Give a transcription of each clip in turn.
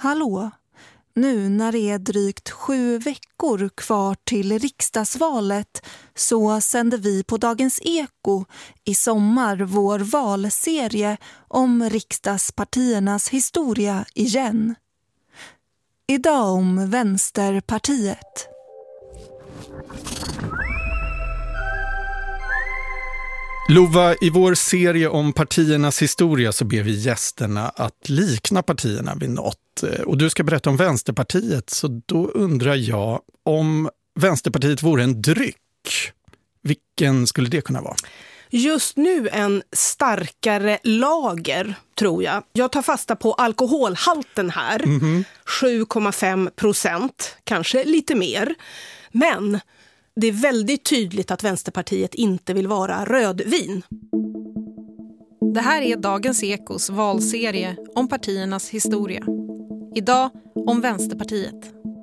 Hallå! Nu när det är drygt 7 veckor kvar till riksdagsvalet så sänder vi på Dagens Eko i sommar vår valserie om riksdagspartiernas historia igen. Idag om Vänsterpartiet. Lova, i vår serie om partiernas historia så ber vi gästerna att likna partierna vid något. Och du ska berätta om Vänsterpartiet, så då undrar jag om Vänsterpartiet vore en dryck. Vilken skulle det kunna vara? Just nu en starkare lager, tror jag. Jag tar fasta på alkoholhalten här. 7,5%, kanske lite mer. Men det är väldigt tydligt att Vänsterpartiet inte vill vara rödvin. Det här är Dagens Ekos valserie om partiernas historia. Idag om Vänsterpartiet.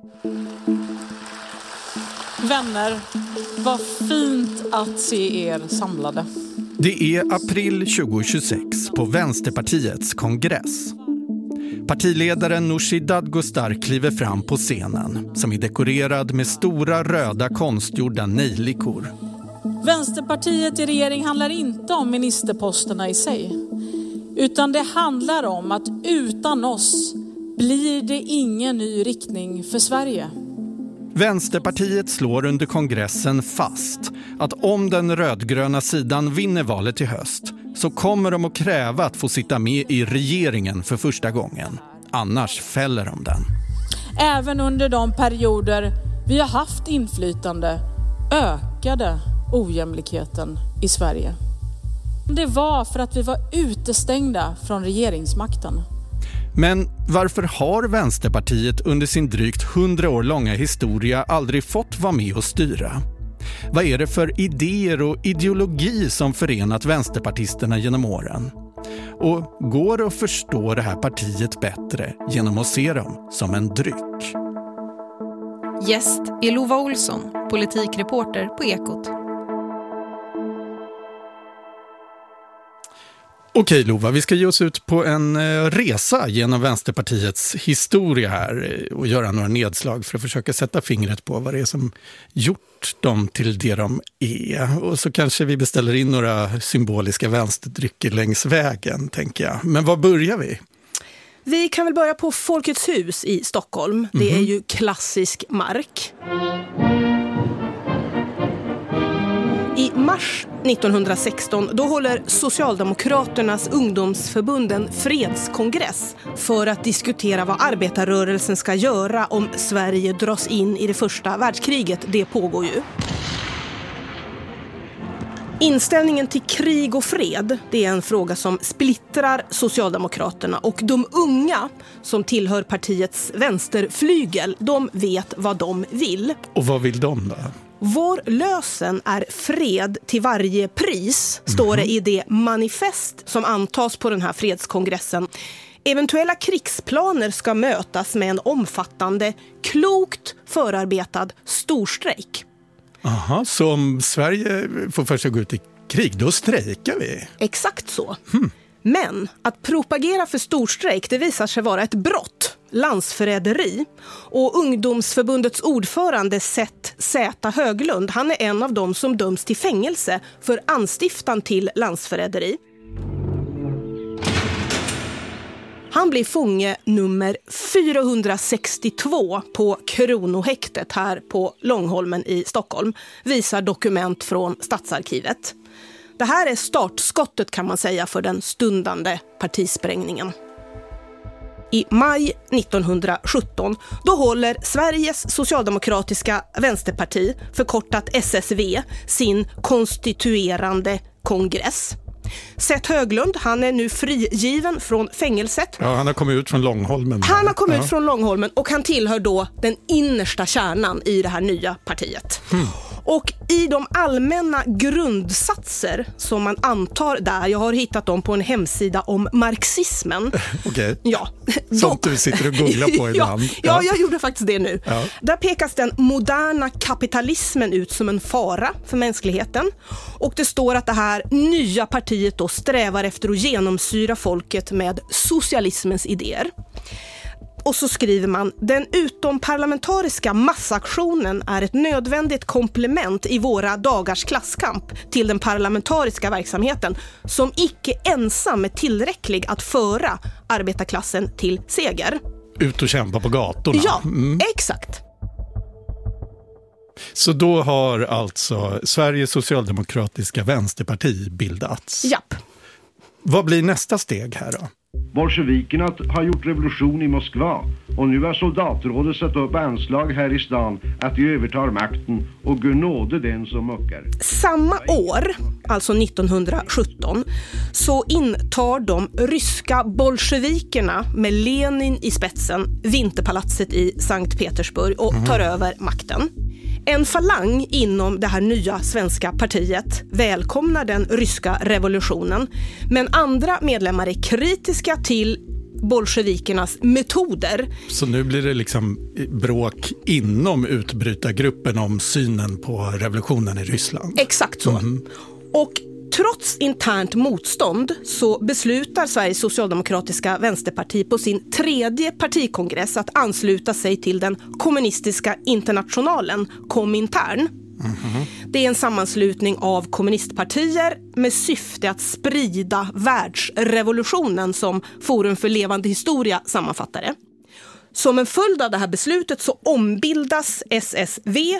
Vänner, vad fint att se er samlade. Det är april 2026 på Vänsterpartiets kongress. Partiledaren Nooshi Dadgostar kliver fram på scenen som är dekorerad med stora röda konstgjorda nejlikor. Vänsterpartiet i regering handlar inte om ministerposterna i sig. Utan det handlar om att utan oss blir det ingen ny riktning för Sverige. Vänsterpartiet slår under kongressen fast att om den rödgröna sidan vinner valet i höst så kommer de att kräva att få sitta med i regeringen för första gången. Annars fäller de den. Även under de perioder vi har haft inflytande ökade ojämlikheten i Sverige. Det var för att vi var utestängda från regeringsmakten. Men varför har Vänsterpartiet under sin drygt 100 år långa historia aldrig fått vara med och styra? Vad är det för idéer och ideologi som förenat vänsterpartisterna genom åren? Och går det att förstå det här partiet bättre genom att se dem som en dryck? Gäst är Lova Olsson, politikreporter på Ekot. Okej Lova, vi ska ge oss ut på en resa genom Vänsterpartiets historia här och göra några nedslag för att försöka sätta fingret på vad det är som gjort dem till det de är. Och så kanske vi beställer in några symboliska vänsterdrycker längs vägen, tänker jag. Men var börjar vi? Vi kan väl börja på Folkets hus i Stockholm. Det är ju klassisk mark. I mars 1916 då håller Socialdemokraternas ungdomsförbund en fredskongress för att diskutera vad arbetarrörelsen ska göra om Sverige dras in i det första världskriget. Det pågår ju. Inställningen till krig och fred, det är en fråga som splittrar Socialdemokraterna, och de unga som tillhör partiets vänsterflygel, de vet vad de vill. Och vad vill de då? Vår lösen är fred till varje pris, står det i det manifest som antas på den här fredskongressen. Eventuella krigsplaner ska mötas med en omfattande, klokt förarbetad storstrejk. Aha, så om Sverige får först gå ut i krig, då strejkar vi? Exakt så. Men att propagera för storstrejk, det visar sig vara ett brott, landsförräderi. Och ungdomsförbundets ordförande Z. Höglund, han är en av dem som döms till fängelse för anstiftan till landsförräderi. Han blir fånge nummer 462 på Kronohäktet här på Långholmen i Stockholm, visar dokument från Stadsarkivet. Det här är startskottet, kan man säga, för den stundande partisprängningen. I maj 1917 då håller Sveriges socialdemokratiska vänsterparti, förkortat SSV, sin konstituerande kongress. Z. Höglund, han är nu frigiven från fängelset. Ja, han har kommit ut från Långholmen. Han har kommit ut från Långholmen och han tillhör då den innersta kärnan i det här nya partiet. Och i de allmänna grundsatser som man antar där, jag har hittat dem på en hemsida om marxismen. Okej. Ja. Sånt du sitter och googlar på ibland. Ja, jag gjorde faktiskt det nu. Ja. Där pekas den moderna kapitalismen ut som en fara för mänskligheten. Och det står att det här nya partiet då strävar efter att genomsyra folket med socialismens idéer. Och så skriver man: den utomparlamentariska massaktionen är ett nödvändigt komplement i våra dagars klasskamp till den parlamentariska verksamheten, som icke ensam är tillräcklig att föra arbetarklassen till seger. Ut och kämpa på gatorna. Ja, exakt. Så då har alltså Sveriges socialdemokratiska vänsterparti bildats. Japp. Vad blir nästa steg här då? Bolsjevikerna har gjort revolution i Moskva och nu har soldatrådet satt upp anslag här i stan att de övertar makten och Gud nåde den som muckar. Samma år, alltså 1917, så intar de ryska bolsjevikerna med Lenin i spetsen Vinterpalatset i Sankt Petersburg och tar över makten. En falang inom det här nya svenska partiet välkomnar den ryska revolutionen, men andra medlemmar är kritiska till bolsjevikernas metoder. Så nu blir det liksom bråk inom utbrytargruppen om synen på revolutionen i Ryssland? Exakt så. Och trots internt motstånd så beslutar Sveriges socialdemokratiska vänsterparti på sin 3:e partikongress att ansluta sig till den kommunistiska internationalen, Komintern. Det är en sammanslutning av kommunistpartier med syfte att sprida världsrevolutionen, som Forum för levande historia sammanfattar det. Som en följd av det här beslutet så ombildas SSV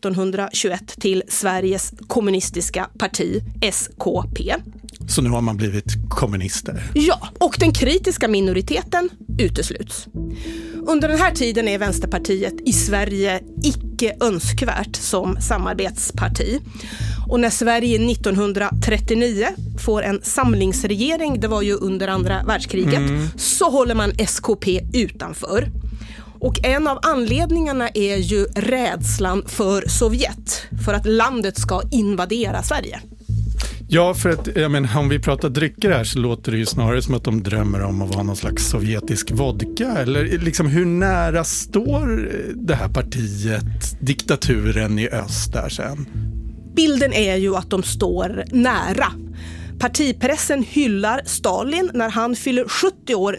1921 till Sveriges kommunistiska parti, SKP. Så nu har man blivit kommunister? Ja, och den kritiska minoriteten utesluts. Under den här tiden är Vänsterpartiet i Sverige icke önskvärt som samarbetsparti. Och när Sverige 1939 får en samlingsregering, det var ju under andra världskriget, så håller man SKP utanför. Och en av anledningarna är ju rädslan för Sovjet, för att landet ska invadera Sverige. Ja, för att om vi pratar drycker här så låter det ju snarare som att de drömmer om att vara någon slags sovjetisk vodka. Eller liksom, hur nära står det här partiet diktaturen i öst där sen? Bilden är ju att de står nära. Partipressen hyllar Stalin när han fyller 70 år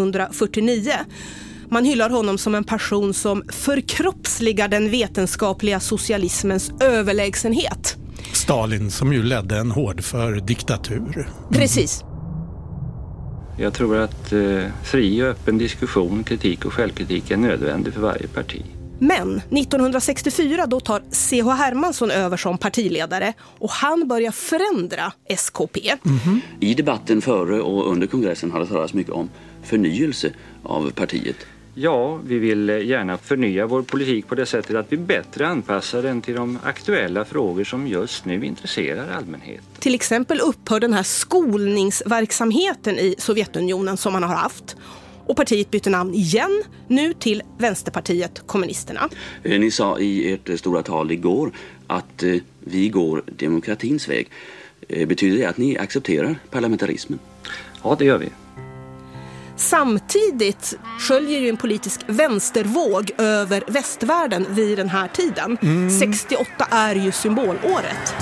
1949. Man hyllar honom som en person som förkroppsligar den vetenskapliga socialismens överlägsenhet. Stalin som ju ledde en hårdför diktatur. Precis. Jag tror att fri och öppen diskussion, kritik och självkritik är nödvändig för varje parti. Men 1964 då tar C.H. Hermansson över som partiledare och han börjar förändra SKP. I debatten före och under kongressen har det talats mycket om förnyelse av partiet. Ja, vi vill gärna förnya vår politik på det sättet att vi bättre anpassar den till de aktuella frågor som just nu intresserar allmänheten. Till exempel upphör den här skolningsverksamheten i Sovjetunionen som man har haft. Och partiet byter namn igen, nu till Vänsterpartiet kommunisterna. Ni sa i ert stora tal igår att vi går demokratins väg. Betyder det att ni accepterar parlamentarismen? Ja, det gör vi. Samtidigt sköljer ju en politisk vänstervåg över västvärlden vid den här tiden. 68 är ju symbolåret.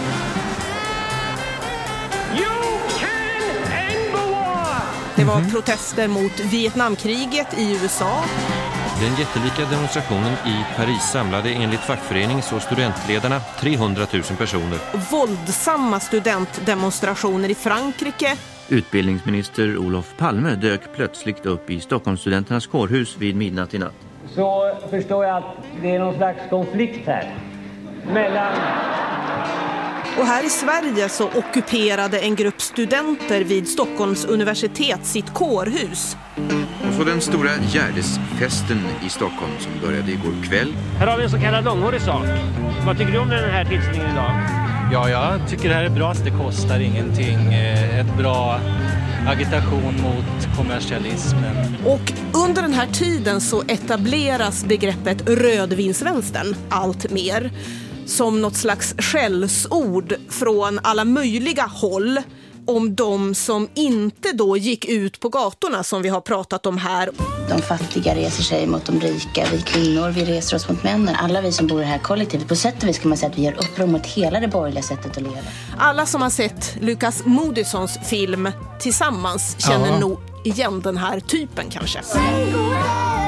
Det var protester mot Vietnamkriget i USA. Den jättelika demonstrationen i Paris samlade enligt fackförenings- och studentledarna 300 000 personer. Våldsamma studentdemonstrationer i Frankrike. Utbildningsminister Olof Palme dök plötsligt upp i Stockholmsstudenternas kårhus vid midnatt i natt. Så förstår jag att det är någon slags konflikt här mellan... Och här i Sverige så ockuperade en grupp studenter vid Stockholms universitet sitt kårhus. Och så den stora Gärdesfesten i Stockholm som började igår kväll. Här har vi en så kallad långhårig sak. Vad tycker du om den här tillställningen idag? Ja, jag tycker det här är bra. Det kostar ingenting. Ett bra agitation mot kommersialismen. Och under den här tiden så etableras begreppet rödvinsvänstern allt mer. Som något slags skällsord från alla möjliga håll om de som inte då gick ut på gatorna som vi har pratat om här. De fattiga reser sig mot de rika, vi kvinnor, vi reser oss mot männen. Alla vi som bor i det här kollektivet, på sätt och vis kan man säga att vi gör uppror mot hela det borgerliga sättet att leva. Alla som har sett Lukas Moodyssons film Tillsammans känner nog igen den här typen kanske.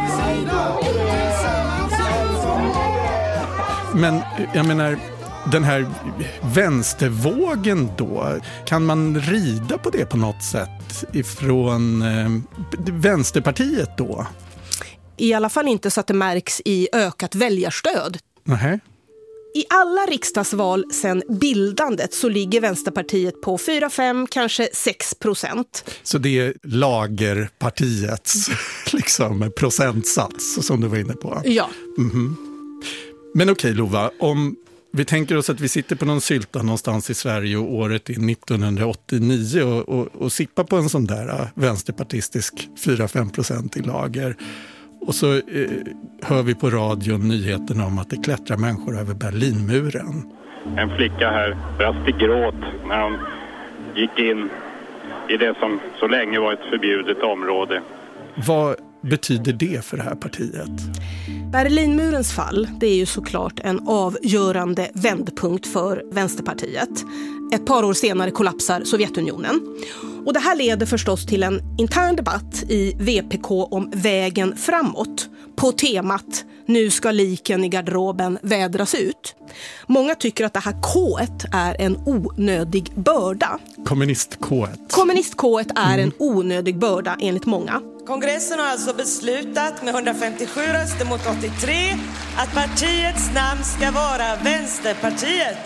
Men jag menar, den här vänstervågen då, kan man rida på det på något sätt ifrån Vänsterpartiet då? I alla fall inte så att det märks i ökat väljarstöd. Nej. I alla riksdagsval sedan bildandet så ligger Vänsterpartiet på 4-5, kanske 6%. Så det är lagerpartiets liksom, procentsats som du var inne på? Ja. Mm-hmm. Men okej Lova, om vi tänker oss att vi sitter på någon sylta någonstans i Sverige och året är 1989 och sippar på en sån där vänsterpartistisk 4-5% i lager. Och så hör vi på radion nyheterna om att det klättrar människor över Berlinmuren. En flicka här brast i gråt när hon gick in i det som så länge var ett förbjudet område. Vad betyder det för det här partiet? Berlinmurens fall, det är ju såklart en avgörande vändpunkt för Vänsterpartiet. Ett par år senare kollapsar Sovjetunionen. Och det här leder förstås till en intern debatt i VPK om vägen framåt. På temat, nu ska liken i garderoben vädras ut. Många tycker att det här K-et är en onödig börda. Kommunist-K-et är en onödig börda enligt många. Kongressen har alltså beslutat med 157 röster mot 83 att partiets namn ska vara Vänsterpartiet.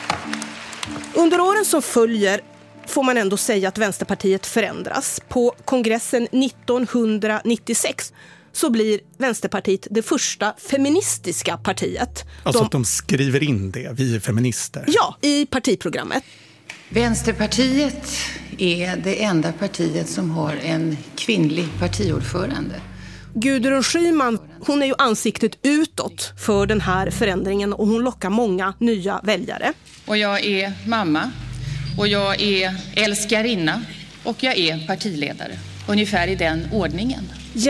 Under åren som följer får man ändå säga att Vänsterpartiet förändras. På kongressen 1996 så blir Vänsterpartiet det första feministiska partiet. Alltså att de skriver in det, vi är feminister. Ja, i partiprogrammet. Vänsterpartiet är det enda partiet som har en kvinnlig partiordförande. Gudrun Schyman, hon är ju ansiktet utåt för den här förändringen och hon lockar många nya väljare. Och jag är mamma och jag är älskarinna och jag är partiledare. Ungefär i den ordningen.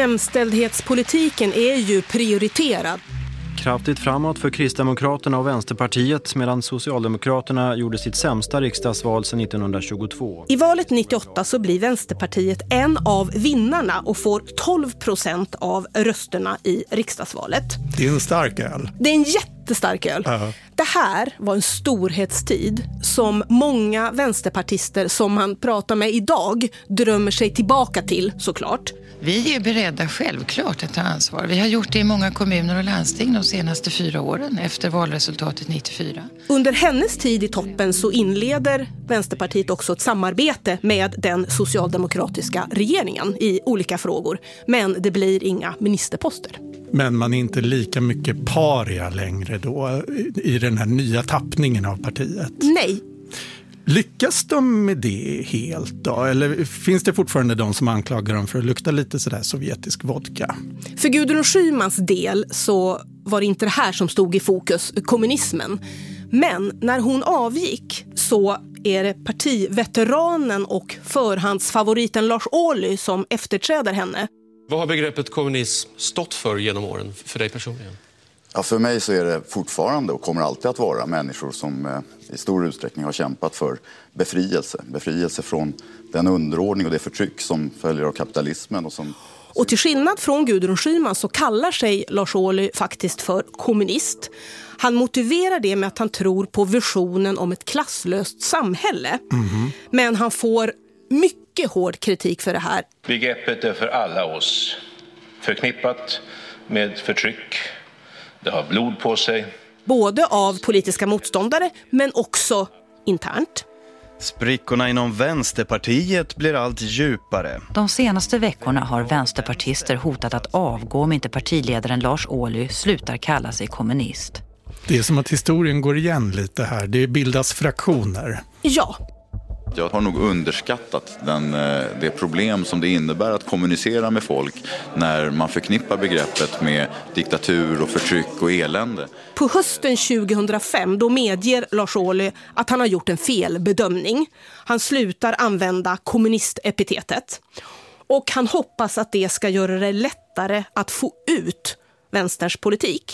Jämställdhetspolitiken är ju prioriterad. Kraftigt framåt för Kristdemokraterna och Vänsterpartiet medan Socialdemokraterna gjorde sitt sämsta riksdagsval sedan 1922. I valet 98 så blir Vänsterpartiet en av vinnarna och får 12% av rösterna i riksdagsvalet. Det är en stark öl. Det är en jättestark öl. Det här var en storhetstid som många vänsterpartister som man pratar med idag drömmer sig tillbaka till, såklart. Vi är beredda självklart att ta ansvar. Vi har gjort det i många kommuner och landsting de senaste 4 åren efter valresultatet 94. Under hennes tid i toppen så inleder Vänsterpartiet också ett samarbete med den socialdemokratiska regeringen i olika frågor. Men det blir inga ministerposter. Men man är inte lika mycket paria längre då i den här nya tappningen av partiet? Nej. Lyckas de med det helt då? Eller finns det fortfarande de som anklagar dem för att lukta lite sådär sovjetisk vodka? För Gudrun Schymans del så var det inte det här som stod i fokus, kommunismen. Men när hon avgick så är det partiveteranen och förhandsfavoriten Lars Ohly som efterträder henne. Vad har begreppet kommunism stått för genom åren för dig personligen? Ja, för mig så är det fortfarande och kommer alltid att vara människor som i stor utsträckning har kämpat för befrielse. Befrielse från den underordning och det förtryck som följer av kapitalismen. Och till skillnad från Gudrun Schyman så kallar sig Lars Ohly faktiskt för kommunist. Han motiverar det med att han tror på visionen om ett klasslöst samhälle. Men han får mycket hård kritik för det här. Begreppet är för alla oss förknippat med förtryck. Det har blod på sig. Både av politiska motståndare men också internt. Sprickorna inom Vänsterpartiet blir allt djupare. De senaste veckorna har vänsterpartister hotat att avgå om inte partiledaren Lars Ohly slutar kalla sig kommunist. Det är som att historien går igen lite här. Det bildas fraktioner. Ja. Jag har nog underskattat det problem som det innebär att kommunicera med folk när man förknippar begreppet med diktatur och förtryck och elände. På hösten 2005 då medger Lars Ohly att han har gjort en felbedömning. Han slutar använda kommunistepitetet. Och han hoppas att det ska göra det lättare att få ut vänsterns politik.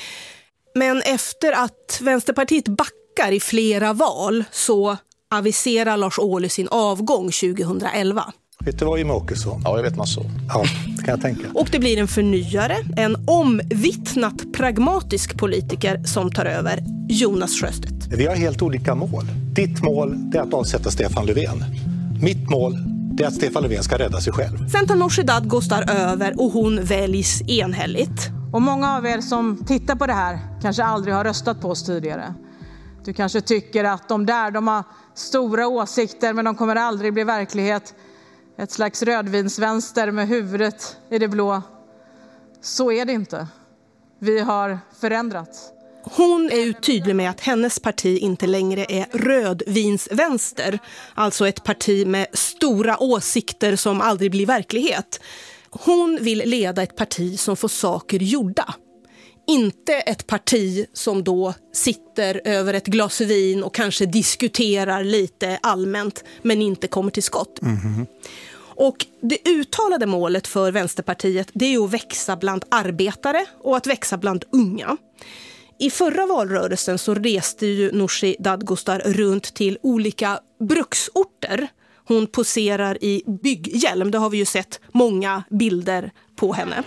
Men efter att Vänsterpartiet backar i flera val så aviserar Lars Ohly sin avgång 2011. Vet du vad Jimmie Åkesson? Ja, jag vet massor. Ja, det kan jag tänka. Och det blir en förnyare, en omvittnat pragmatisk politiker som tar över, Jonas Sjöstedt. Vi har helt olika mål. Ditt mål är att avsätta Stefan Löfven. Mitt mål är att Stefan Löfven ska rädda sig själv. Sen tar Nooshi Dadgostar över och hon väljs enhälligt. Och många av er som tittar på det här kanske aldrig har röstat på oss tidigare. Du kanske tycker att de har stora åsikter men de kommer aldrig bli verklighet. Ett slags rödvinsvänster med huvudet i det blå. Så är det inte. Vi har förändrats. Hon är ju tydlig med att hennes parti inte längre är rödvinsvänster. Alltså ett parti med stora åsikter som aldrig blir verklighet. Hon vill leda ett parti som får saker gjorda. Inte ett parti som då sitter över ett glas vin och kanske diskuterar lite allmänt men inte kommer till skott. Mm-hmm. Och det uttalade målet för Vänsterpartiet, det är att växa bland arbetare och att växa bland unga. I förra valrörelsen så reste ju Nooshi Dadgostar runt till olika bruksorter. Hon poserar i bygghjälm, det har vi ju sett många bilder på henne.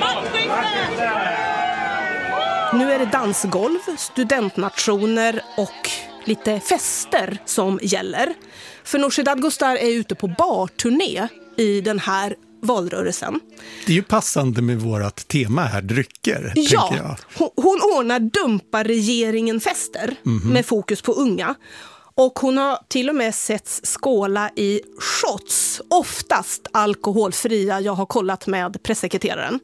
Nu är det dansgolv, studentnationer och lite fester som gäller. För Nooshi Dadgostar är ute på barturné i den här valrörelsen. Det är ju passande med vårt tema här, drycker. Ja, jag. Hon ordnar dumpar regeringen fester med fokus på unga. Och hon har till och med setts skåla i shots, oftast alkoholfria. Jag har kollat med pressekreteraren.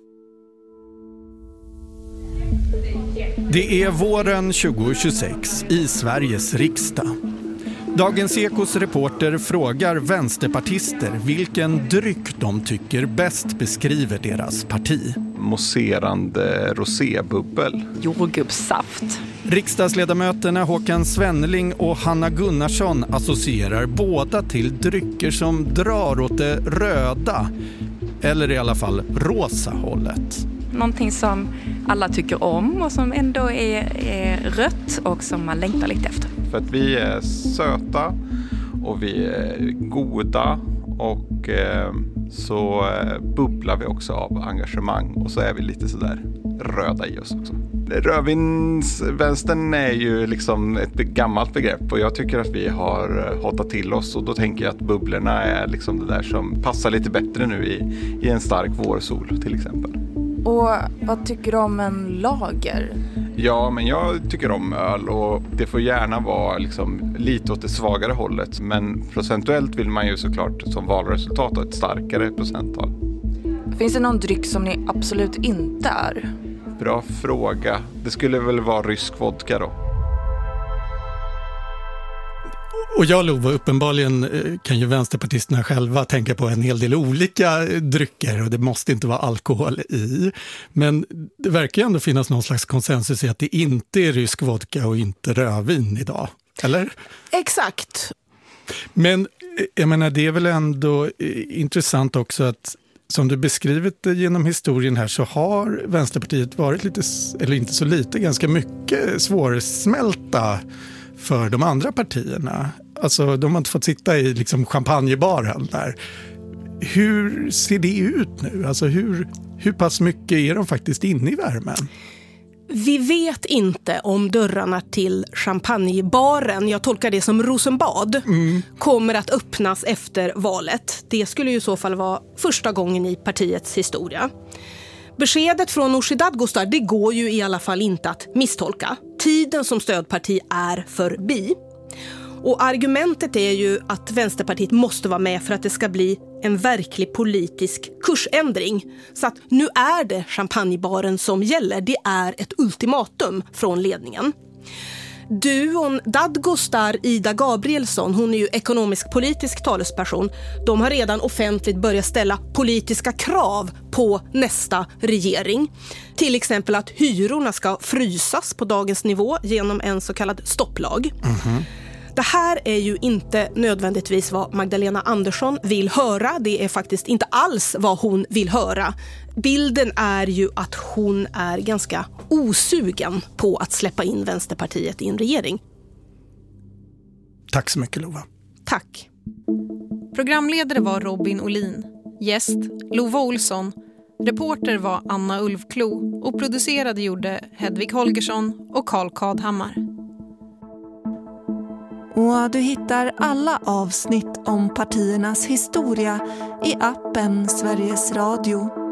Det är våren 2026 i Sveriges riksdag. Dagens Ekos reporter frågar vänsterpartister vilken dryck de tycker bäst beskriver deras parti. Mousserande rosébubbel. Jordgubbssaft. Riksdagsledamöterna Håkan Svenneling och Hanna Gunnarsson associerar båda till drycker som drar åt det röda, eller i alla fall rosa hållet. Någonting som alla tycker om och som ändå är rött och som man längtar lite efter. För att vi är söta och vi är goda och så bubblar vi också av engagemang och så är vi lite sådär röda i oss också. Rödvinsvänstern är ju liksom ett gammalt begrepp och jag tycker att vi har hotat till oss och då tänker jag att bubblorna är liksom det där som passar lite bättre nu i en stark vårsol till exempel. Och vad tycker du om en lager? Ja, men jag tycker om öl och det får gärna vara liksom lite åt det svagare hållet. Men procentuellt vill man ju såklart som valresultat ha ett starkare procenttal. Finns det någon dryck som ni absolut inte är? Bra fråga. Det skulle väl vara rysk vodka då. Och jag lovar, uppenbarligen kan ju vänsterpartisterna själva tänka på en hel del olika drycker och det måste inte vara alkohol i. Men det verkar ju ändå finnas någon slags konsensus i att det inte är rysk vodka och inte rödvin idag, eller? Exakt. Men jag menar, det är väl ändå intressant också att som du beskrivit genom historien här så har Vänsterpartiet varit lite, eller inte så lite, ganska mycket svårsmälta för de andra partierna. Alltså de har inte fått sitta i liksom champagnebaren där. Hur ser det ut nu? Alltså hur pass mycket är de faktiskt inne i värmen? Vi vet inte om dörrarna till champagnebaren, jag tolkar det som Rosenbad, kommer att öppnas efter valet. Det skulle ju i så fall vara första gången i partiets historia. Beskedet från Nooshi Dadgostar, det går ju i alla fall inte att misstolka. Tiden som stödparti är förbi. Och argumentet är ju att Vänsterpartiet måste vara med för att det ska bli en verklig politisk kursändring. Så att nu är det champagnebaren som gäller. Det är ett ultimatum från ledningen. Duon Dadgostar Ida Gabrielsson, hon är ju ekonomisk-politisk talesperson. De har redan offentligt börjat ställa politiska krav på nästa regering. Till exempel att hyrorna ska frysas på dagens nivå genom en så kallad stopplag. Det här är ju inte nödvändigtvis vad Magdalena Andersson vill höra. Det är faktiskt inte alls vad hon vill höra. Bilden är ju att hon är ganska osugen på att släppa in Vänsterpartiet i en regering. Tack så mycket, Lova. Tack. Programledare var Robin Olin. Gäst Lova Olsson. Reporter var Anna Ulfklo och producerade gjorde Hedvig Holgersson och Carl Kadhammar. Och du hittar alla avsnitt om partiernas historia i appen Sveriges Radio.